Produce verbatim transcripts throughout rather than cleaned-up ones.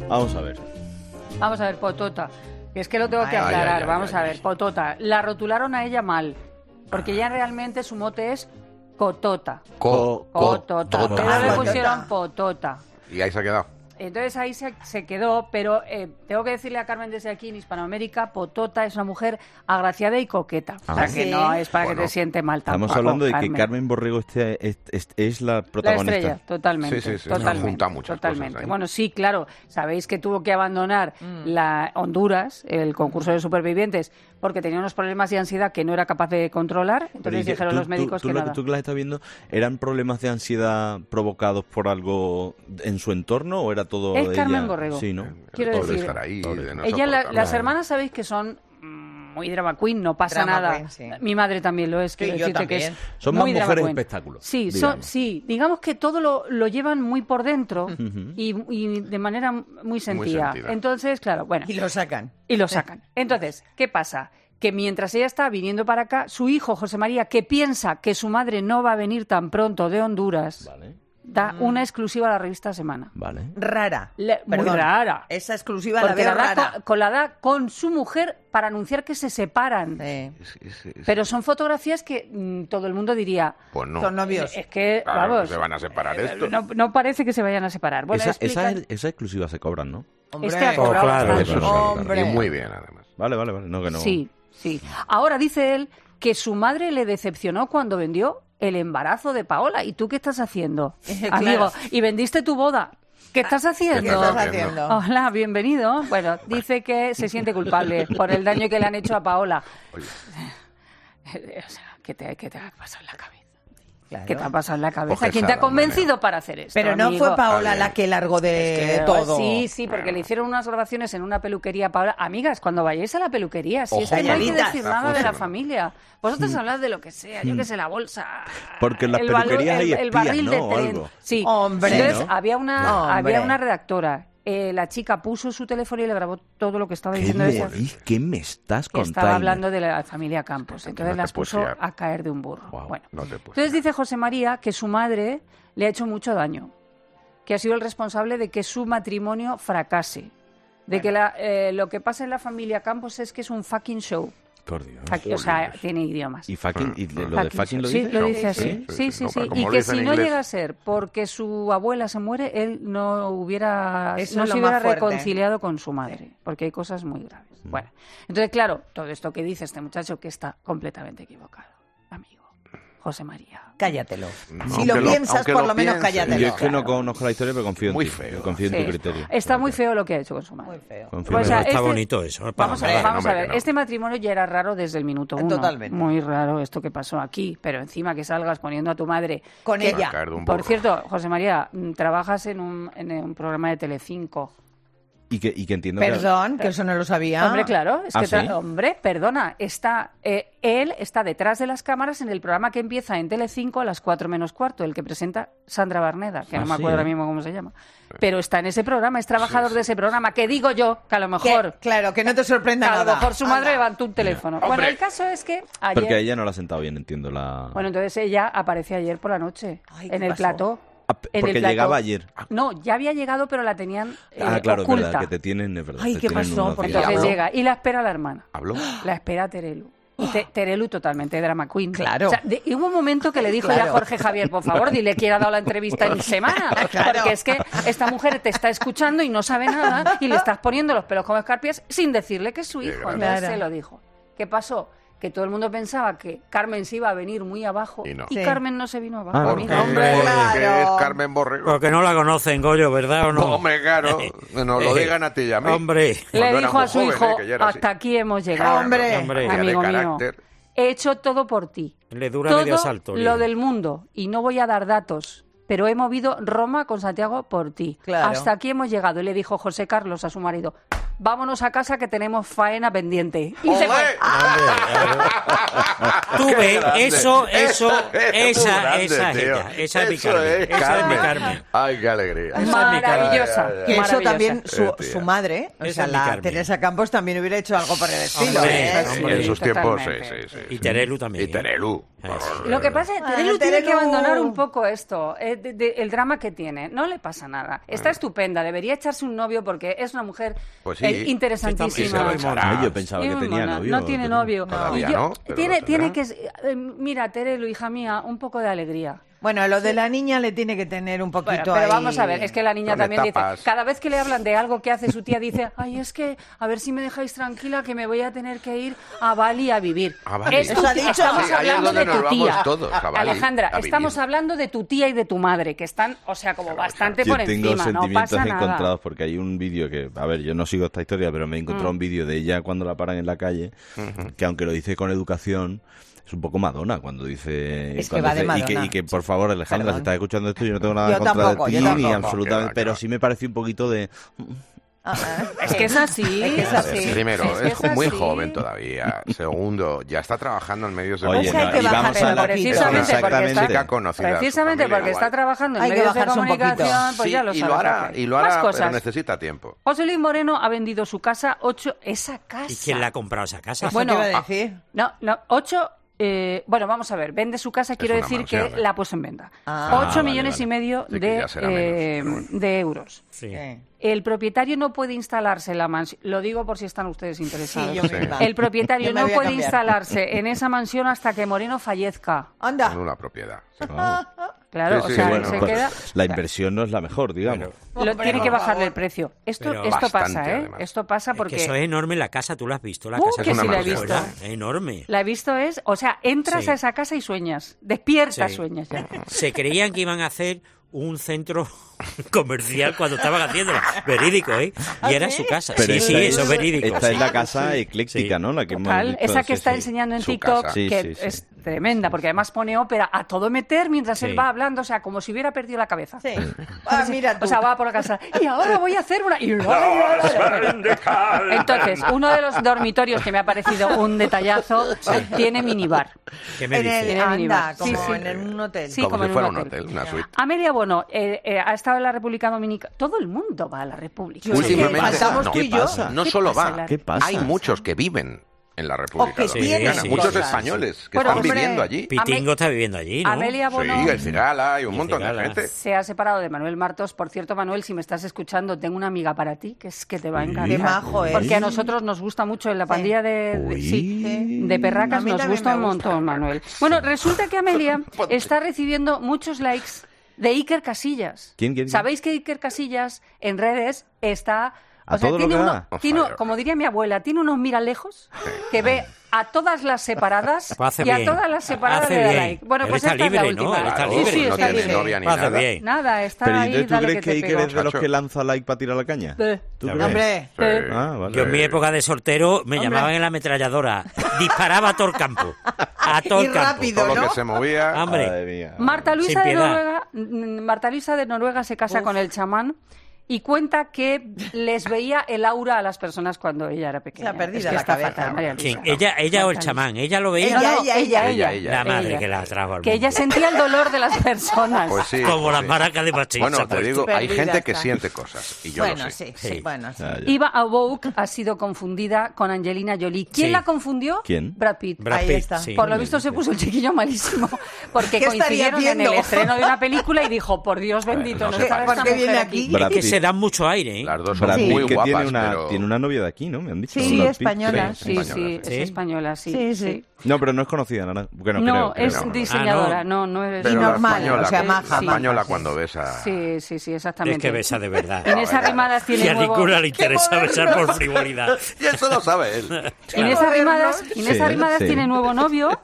Vamos a ver. Vamos a ver, Potota. Que es que lo tengo que Ay, aclarar. ay, ay, Vamos ay, a ver, ay. Potota. La rotularon a ella mal. Porque ella realmente su mote es Cotota. Co, Cotota. Tota. Pero le Ah, pusieron Potota. Potota. Y ahí se ha quedado. Entonces ahí se, se quedó, pero eh, tengo que decirle a Carmen desde aquí en Hispanoamérica, Potota es una mujer agraciada y coqueta. Ah, o sea, ¿sí? que no es para Bueno, que te siente mal tampoco. Estamos hablando de Carmen. que Carmen Borrego este, es, es, es la La protagonista. estrella, totalmente. Sí, sí, sí, totalmente, nos junta muchas totalmente. cosas ahí. Bueno, sí, claro. Sabéis que tuvo que abandonar Mm. la Honduras, el concurso de supervivientes, porque tenía unos problemas de ansiedad que no era capaz de controlar. Pero Entonces ¿y qué? dijeron ¿Tú- los médicos tú, que tú, nada. ¿Tú que las estás viendo, eran problemas de ansiedad provocados por algo en su entorno o era todo Es ella? Carmen Borrego. Sí, ¿no? Quiero Todo de decir, estar ahí, de no Ella, la- soportarlo. las hermanas sabéis que son mm, muy drama queen, no pasa Drama nada. queen, sí. Mi madre también lo es, Sí, quiero yo decirte que también. es Son muy más drama mujeres queen. espectáculo, Sí, son- digamos. sí, digamos que todo lo, lo llevan muy por dentro y, y de manera muy sentida. sentida. Entonces, claro, bueno, Y lo sacan. y lo sacan. Entonces, ¿qué pasa? Que mientras ella está viniendo para acá, su hijo, José María, que piensa que su madre no va a venir tan pronto de Honduras, Vale, da Mm. una exclusiva a la revista Semana. vale. Rara. Le- muy Perdón. rara. Esa exclusiva la Porque veo la da rara. con, con la da con su mujer para anunciar que se separan. Sí. Sí, sí, sí. Pero son fotografías que mm, todo el mundo diría, Pues no. Son novios. es que, Claro, vamos, se van a separar esto. no, no parece que se vayan a separar. Bueno, esa, explican- esa, esa exclusiva se cobran, ¿no? Hombre. Este ha Oh, cobrado claro, bastante. Eso sí, Hombre. y muy bien, además. Vale, vale, vale. No, que no. Sí, sí. Ahora dice él que su madre le decepcionó cuando vendió el embarazo de Paola. ¿Y tú qué estás haciendo, Claro. amigo? Y vendiste tu boda. ¿Qué estás haciendo? ¿Qué estás haciendo? haciendo? Hola, bienvenido. Bueno, dice que se siente culpable por el daño que le han hecho a Paola. Oye, O sea, ¿qué te, qué te ha pasado en la cabeza? Claro. ¿Qué te ha pasado en la cabeza? Coge ¿Quién te ha Sara, convencido hombre. para hacer esto, Pero no amigo? fue Paola Está la bien. que largó de Que- todo. Sí, sí, porque le hicieron unas grabaciones en una peluquería. Paola, amigas, cuando vayáis a la peluquería, si Ojo, es que no hay que señoritas. decir Está nada de la funcionando. familia. Vosotros hablad de lo que sea, yo que sé, la bolsa. Porque en las el balu- peluquerías hay el, el espías, barril ¿no? de O tren. algo. Sí. Hombre. Entonces, ¿no? había una, Hombre. había una redactora. Eh, la chica puso su teléfono y le grabó todo lo que estaba ¿Qué diciendo me, esa- di- ¿Qué me estás que contando? estaba hablando de la familia Campos. Entonces no te las puedes puso fiar. a caer de un burro. Guau, Bueno. no te puedes Entonces fiar. dice José María que su madre le ha hecho mucho daño, que ha sido el responsable de que su matrimonio fracase, de que la, eh, lo que pasa en la familia Campos es que es un fucking show. Por Dios. Fuck- o sea, Jolines. tiene idiomas. ¿Y fucking, y lo de Fucking fucking lo show. dice? Sí, lo No, dice así. sí, Sí, sí, sí, no, sí. pero como Y lo que dice si en no inglés- llega a ser porque su abuela se muere, él no hubiera Eso no es se lo hubiera más fuerte. reconciliado con su madre, porque hay cosas muy graves. Bueno, entonces claro, todo esto que dice este muchacho que está completamente equivocado, amigo José María. Cállatelo. No, Si aunque lo lo- piensas, aunque por lo lo menos piense. cállatelo. Yo es que no conozco la historia, pero confío en Muy ti. feo. Confío en Sí. tu criterio. Está muy feo lo que ha hecho con su madre. Muy feo. Confío Pues, en o sea, ti. está este- bonito eso. No para Vamos a nada. ver, vamos no, a hombre, ver. que no. Este matrimonio ya era raro desde el minuto uno. Totalmente. Muy raro esto que pasó aquí, pero encima que salgas poniendo a tu madre. Con que- ella. A caer de un Por burro. cierto, José María, mm, trabajas en un, en un programa de Telecinco. Y que, y que entiendo que... Perdón, que eso no lo sabía. Hombre, claro, es ¿Ah, que tra- sí? hombre, perdona, está eh, él está detrás de las cámaras en el programa que empieza en Telecinco a las cuatro menos cuarto, el que presenta Sandra Barneda, que Ah, no me sí, acuerdo ¿eh? ahora mismo cómo se llama. Pero está en ese programa, es trabajador de ese programa, que digo yo que a lo Que- mejor claro, que no te sorprenda a lo nada. mejor su madre Anda. levantó un teléfono. Bueno, Hombre. el caso es que ayer Porque a ella no la ha sentado bien, entiendo la... bueno, entonces ella apareció ayer por la noche Ay, ¿qué en el pasó? plató. Ah, p- en porque el plató. llegaba ayer. No, ya había llegado, pero la tenían eh, ah, claro, es oculta. verdad, que te tienen, es verdad. Ay, te ¿qué tienen pasó? unos Porque días. Entonces habló? llega y la espera la hermana. ¿Habló? La espera Terelu. Y Te- Terelu totalmente drama queen. Claro. O sea, de- y hubo un momento que le dijo Claro. ya a Jorge Javier, por favor, dile quién ha dado la entrevista en semana. Claro. Porque es que esta mujer te está escuchando y no sabe nada y le estás poniendo los pelos como escarpias sin decirle que es su Qué hijo. grande. Entonces Claro. se lo dijo. ¿Qué pasó? Que todo el mundo pensaba que Carmen se iba a venir muy abajo Y no. Sí. Carmen no se vino abajo. Ah, ¿Por amiga. qué? Hombre, Porque claro. es Carmen Borrego. Porque no la conocen, Goyo, ¿verdad o no? No, hombre, claro. Nos lo digan a ti y a mí. Hombre. Le Cuando dijo éramos a su jóvenes, hijo, que ya era así. hasta aquí hemos llegado. Hombre. Hombre. Tía de Amigo mío, carácter. he hecho todo por ti. Le dura todo medio salto. lo líder. del mundo. Y no voy a dar datos, pero he movido Roma con Santiago por ti. Claro. Hasta aquí hemos llegado. Y le dijo José Carlos a su marido, vámonos a casa que tenemos faena pendiente. Y se ¡Olé! fue. Tú Qué ves, grande. eso, eso, Es muy esa, grande, esa es tío. ella. Esa es mi Eso Carmen. es Esa es mi Carmen. Carmen. Ay, qué alegría. Esa es mi Carmen. Maravillosa. Ay, ay, ay. Que eso maravillosa. también, su, Eh, tía. su madre, o Esa sea, es mi la Carmen. Teresa Campos también hubiera hecho algo por el estilo. Hombre, ¿eh? Sí, hombre. En sus tiempos, sí, totalmente. sí, sí. Y Terelu también. Y Terelu. Ah, sí. Lo que pasa es que Ay, Terelu tiene que Terelu. abandonar un poco esto, eh, de- de- el drama que tiene. No le pasa nada. Está estupenda, debería echarse un novio porque es una mujer Pues sí. eh, Sí, y interesantísima. se lo echará. Ay, yo pensaba Y que muy tenía mona. novio. No tiene novio. Todavía Y yo- no, pero tiene, lo tiene tendrá. que... eh, mira, Terelu, hija mía, un poco de alegría. Bueno, lo de la niña le tiene que tener un poquito Bueno, pero ahí. vamos a ver, es que la niña Pero le también dice, tapas. cada vez que le hablan de algo que hace su tía, dice, ay, es que a ver si me dejáis tranquila que me voy a tener que ir a Bali a vivir. A Bali. Es tu Eso ha tía, dicho. estamos Sí, ahí es hablando donde de nos tu vamos tía. todos, a Bali, Alejandra, a vivir. estamos hablando de tu tía y de tu madre, que están, o sea, como bastante Yo por tengo encima, no sentimientos pasa nada. encontrados porque hay un vídeo que, a ver, yo no sigo esta historia, pero me he encontrado un vídeo de ella cuando la paran en la calle, que aunque lo dice con educación, es un poco Madonna cuando dice... Es que cuando va de dice- y, que, Madonna. y que, por favor, Alejandra, Perdón. si estás escuchando esto, yo no tengo nada Yo contra tampoco, de yo ti, ni tampoco. absolutamente, Que va, que pero va. sí me parece un poquito de... Ah, ah. Es que es así. Es que es A ver, así. primero, Es que es, es muy así. joven todavía. Segundo, ya está trabajando en medios de Oye, Pues hay no, que y vamos bajarle a un la... poquito. Precisamente porque Exactamente. está, Chica conocida, su precisamente familia porque igual. está trabajando en Hay que medios de bajarse un poquito. comunicación, pues Sí, ya lo y sabes. lo hará, lo que hay. y lo Más hará, pero cosas. necesita tiempo. José Luis Moreno ha vendido su casa, ocho... Esa casa... ¿Y quién la ha comprado esa casa? Eso Bueno, te iba a decir. No, no, ocho... eh, bueno, vamos a ver, vende su casa, quiero una decir mansión, que ¿eh? la puso en venta. Ah, ocho vale, millones vale. y medio Sí, que de, ya será menos, eh, pero bueno. de euros. Sí. Eh. El propietario no puede instalarse en la mansión, lo digo por si están ustedes interesados. Sí, yo Sí. misma. El propietario Yo me no voy a puede cambiar. instalarse en esa mansión hasta que Moreno fallezca. Anda. En una propiedad. Claro, Sí, o sí, sea, bueno, se Pues, queda... la inversión no es la mejor, digamos. Pero- Lo, Hombre, tiene que por bajarle favor. el precio. Esto, Pero esto bastante, pasa, ¿eh? además. Esto pasa Es que porque... eso es enorme la casa, ¿tú la has visto? La Uh, casa que sí está la he por visto. fuera, es enorme. La he visto es... O sea, entras Sí. a esa casa y sueñas. Despiertas, Sí. sueñas ya. Se creían que iban a hacer un centro comercial cuando estaban haciéndolo. Verídico, ¿eh? Y era su casa. Pero sí, esta sí, es- eso es verídico. Esta sí. es la casa ecléctica, Sí. ¿no? La que hemos Total, visto, esa que sí, está sí. enseñando en Su TikTok, casa. Sí, que sí, sí. es tremenda, porque además pone ópera a todo meter mientras Sí. él va hablando, o sea, como si hubiera perdido la cabeza. Sí. Ah, mira tú. O sea, va por la casa. Y ahora voy a hacer una. y- Entonces, uno de los dormitorios que me ha parecido un detallazo tiene minibar. ¿Qué me en el, dices? Tiene minibar. anda, como Sí, sí. en un hotel. Sí, Como, como si en fuera un un hotel. hotel, una suite. Amelia Bono eh, eh, ha estado en la República Dominicana. Todo el mundo va a la República Últimamente, faltamos no, tú y yo. pasa? no ¿Qué solo pasa en va, la- ¿Qué pasa? hay muchos que viven en la República O que Dominicana. tienen sí, Muchos sí, españoles que Bueno, están hombre, viviendo allí. Pitingo está viviendo allí, ¿no? Amelia Bono Sí, el Cigala y un Y montón Cigala. de gente. se ha separado de Manuel Martos. Por cierto, Manuel, si me estás escuchando, tengo una amiga para ti que es que te va a encantar. Qué majo es. Porque a nosotros nos gusta mucho en la pandilla de, de- Uy. sí, de A perracas, mí nos también gusta me un gusta. montón, Manuel. Bueno, resulta que Amelia Ponte. está recibiendo muchos likes de Iker Casillas. ¿Quién, quién, quién? ¿Sabéis que Iker Casillas en redes está... A O sea, todo lo tiene que uno, da. On tiene, fire. como diría mi abuela, tiene unos miralejos que ve a todas las separadas Pues hace y a bien. todas las separadas Hace le da bien. like. Bueno, Él pues está esta es la libre, ¿no? última. Él está Claro, Sí, libre. sí, no está tiene libre. novia ni Hace nada. bien. Nada, está Pero ahí, ¿y tú dale crees que que te Iker pego. es de los Chacho. que lanza like para tirar la caña? Eh. ¿Tú Ya crees? Hombre, Sí. Ah, vale. Yo en mi época de soltero me llamaban en la ametralladora. Disparaba a todo el campo. A todo Y el campo. rápido. Todo lo ¿no? que se movía. Hombre. Madre mía. Marta Luisa Sin de piedad. Noruega, mm, Marta Luisa de Noruega se casa con el chamán y cuenta que les veía el aura a las personas cuando ella era pequeña. Se ha perdido Es que la está cabeza. fatal, María Luisa. ¿Quién? ¿Ella, ella o el Marta chamán? ¿Ella lo veía? No, no, Ella, ella, ella, ella, ella. La madre ella. que la trajo al Que ella mundo. sentía el dolor de las personas. Pues sí. Como pues las sí. maracas de Machín. Bueno, se ha te puesto. digo, hay Perdida gente que está. siente cosas. Y yo bueno, lo sé. sí, sí, Sí. bueno, sí. Ya, ya. Eva Awouk ha sido confundida con Angelina Jolie. ¿Quién Sí. la confundió? ¿Quién? Brad Pitt. Brad Ahí Pitt, está. sí. Por lo visto se puso el chiquillo malísimo porque ¿Qué estaría coincidieron en el haciendo? estreno de una película y dijo, por Dios bendito, no no sé, estaba ¿por esta qué mujer viene aquí. aquí? Brad Es que Pitt. se dan mucho aire, ¿eh? Las dos son Brad Pitt, muy que guapas, tiene una, pero... tiene una novia de aquí, ¿no? Me han dicho. Sí, Brad Pitt. española. Sí, española, sí, sí. es española, sí. Sí, sí. No, pero no es conocida, ¿no? Bueno, No, creo, es creo. no, no. diseñadora, Ah, no, no es... Y Pero la normal, española, o sea, la maja, española maja, sí. cuando ves a... Sí, sí, sí, Es exactamente. que besa de verdad. Inés Arrimadas Y tiene a nuevo... ninguna le interesa besar por frivolidad. Y eso lo sabe él. Inés Arrimadas, Inés Sí, Arrimadas sí. tiene nuevo novio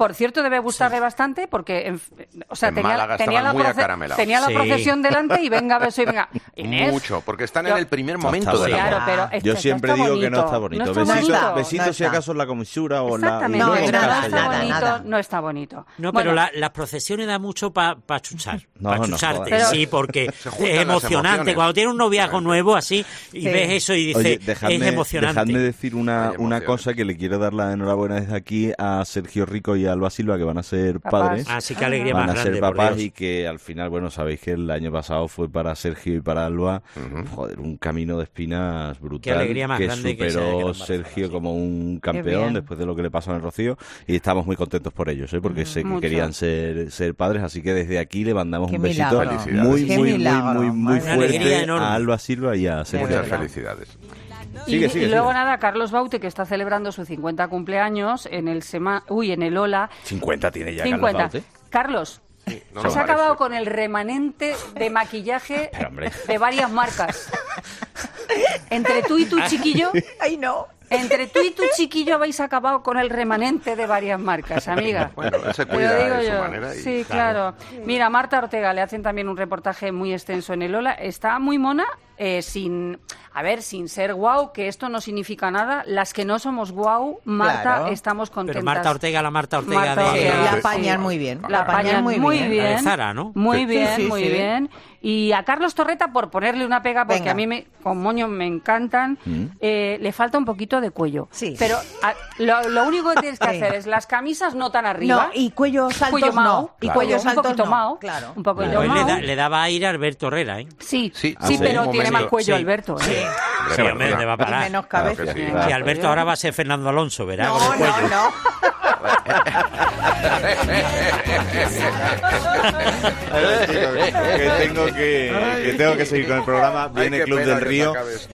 por cierto, debe gustarle bastante porque, en- o sea, En tenía, Málaga tenía, estaban la, muy proce- acaramelados. tenía la Sí. procesión delante y venga, beso y venga. Inés, Mucho, porque están yo- en el primer No, momento está de la bueno. Claro, boda. pero este- Yo está siempre digo que no está bonito. bonito. No está Besitos, bonito. bonito. besitos No si está. acaso en la comisura o la... y Exactamente. No, luego en en nada, casa no ya. está nada, bonito, nada. no está bonito. No, Bueno, pero la- las procesiones da mucho para pa chuchar, No, para no chucharte, jodas. sí, porque Se es juntan las emocionante. emociones. Cuando tienes un noviazgo nuevo así y Sí. ves eso y dices, Oye, es dejadme, emocionante. dejadme decir una, Hay una emociones. cosa que le quiero dar la enhorabuena desde aquí a Sergio Rico y a Alba Silva, que van a ser Papás. padres. Así que alegría Van más a ser grande, por papás Dios. y que al final, bueno, sabéis que el año pasado fue para Sergio y para Alba, joder, un camino de espinas brutal alegría más que grande que se haya superó quedado embarazada, Sergio sí. como un bien. campeón después de lo que le pasó en el Rocío y estamos muy contentos por ellos, ¿eh? porque sé que Mucho. querían ser, ser padres, así que desde aquí le mandamos Qué un besito milagro. muy, Felicidades. Qué muy, milagro, muy, muy, muy madre mía. Una alegría fuerte enorme. a Alba Silva y a Sergio. Muchas verdad. felicidades. Y, Sigue, sigue, y luego sigue. nada, Carlos Baute, que está celebrando su cincuenta cumpleaños en el Sema, uy, en el Ola. cincuenta tiene ya cincuenta. Carlos Baute. Carlos, no has lo acabado parece. con el remanente de maquillaje Pero, hombre. de varias marcas. Entre tú y tu chiquillo, Ay, no. entre tú y tu chiquillo habéis acabado con el remanente de varias marcas, amiga. Bueno, él se Te lo cuida digo de su yo. manera y- Sí, claro. Mira, Marta Ortega le hacen también un reportaje muy extenso en el Ola. Está muy mona, eh, sin, a ver, sin ser guau, que esto no significa nada. Las que no somos guau, Marta, Claro. estamos contentas. Pero Marta Ortega, la Marta Ortega Marta de... Ortega, La sí. apañan muy bien. La apañan muy bien. La de Zara, ¿no? Muy Sí, bien, sí, muy sí. bien. Y a Carlos Torreta, por ponerle una pega, porque Venga. a mí me, con moño me encantan, eh, le falta un poquito de cuello. Sí. Pero a- lo, lo único que tienes que Sí. hacer es las camisas no tan arriba. No, y cuellos altos cuello mao, no. Y claro. cuellos un altos poquito no. mao, Claro. un poquito Pues le, mao. da- le daba aire a Alberto Herrera, ¿eh? Sí, Sí, sí, ah, sí, pero un tiene más momento. cuello Sí. Alberto. ¿eh? Sí, Hombre, hombre, bueno, te va a Y parar. menos Claro que cabeza. sí. Claro. Y Alberto ahora va a ser Fernando Alonso, ¿verdad? Con No, el cuello. no, no. que tengo que, que tengo que seguir con el programa. Ay, Viene qué Club pena del que te Río. acabes.